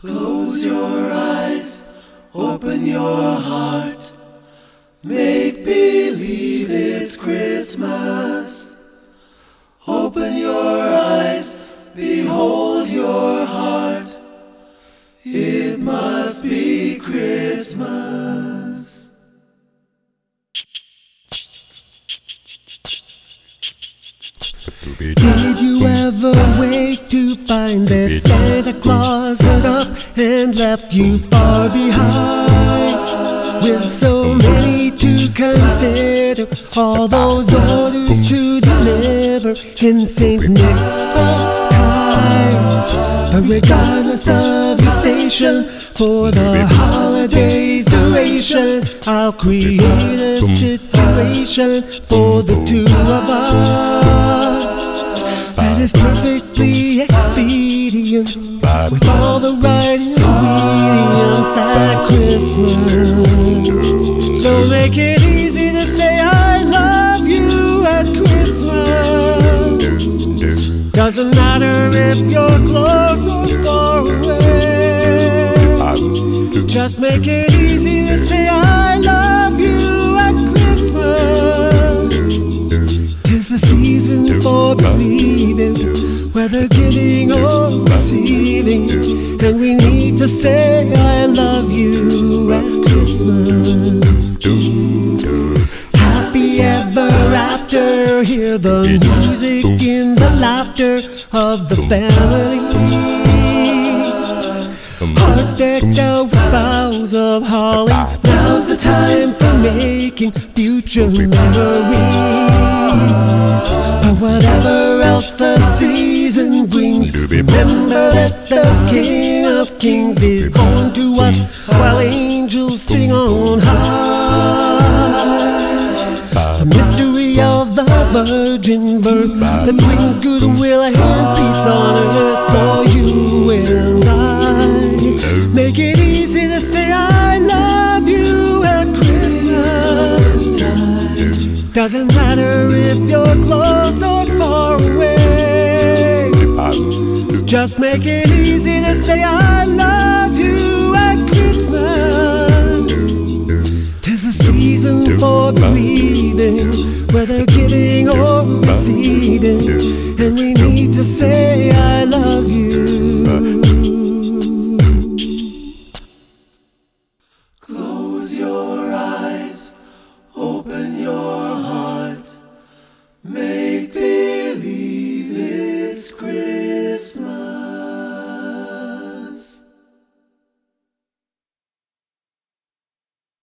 Close your eyes, open your heart, make believe it's Christmas. Open your eyes, behold your heart, it must be Christmas. Did you ever wake to find that Santa Claus is up and left you far behind? With so many to consider, all those orders to deliver in St. Nick of time. But regardless of your station, for the holidays' duration, I'll create a situation for the two of us that is perfectly expedient, with all the right ingredients at Christmas. So make it easy to say I love you at Christmas. Doesn't matter if you're close or far away, just make it easy to say I love you at Christmas. 'Tis the season for believing, whether giving or receiving, and we need to say I love you at Christmas. Happy ever after, hear the music in the laughter of the family. Hearts decked out with boughs of holly, now's the time for making future memories. But whatever else the season brings, remember that the King of Kings is born to us, while angels sing on high. The mystery of the virgin birth that brings goodwill and peace on earth for you and I. Make it easy to say I love you at Christmas time. Doesn't matter if you're close or far away, just make it easy to say I love you at Christmas. 'Tis the season for believing, whether giving or receiving, and we need to say I love you